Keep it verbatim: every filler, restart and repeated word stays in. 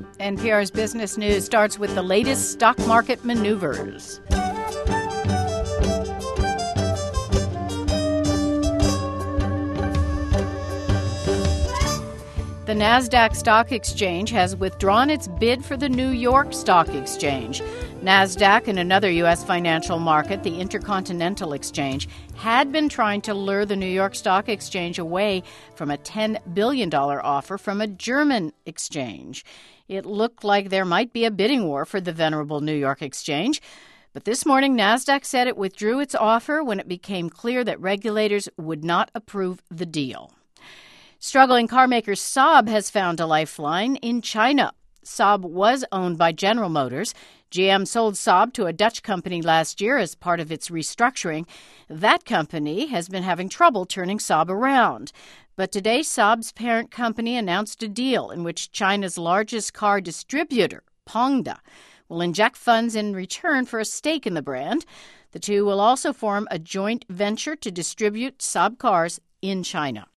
N P R's Business News starts with the latest stock market maneuvers. The NASDAQ Stock Exchange has withdrawn its bid for the New York Stock Exchange. NASDAQ and another U S financial market, the Intercontinental Exchange, had been trying to lure the New York Stock Exchange away from a ten billion dollars offer from a German exchange. It looked like there might be a bidding war for the venerable New York Exchange. But this morning, NASDAQ said it withdrew its offer when it became clear that regulators would not approve the deal. Struggling carmaker Saab has found a lifeline in China. Saab was owned by General Motors. G M sold Saab to a Dutch company last year as part of its restructuring. That company has been having trouble turning Saab around. But today, Saab's parent company announced a deal in which China's largest car distributor, Pongda, will inject funds in return for a stake in the brand. The two will also form a joint venture to distribute Saab cars in China.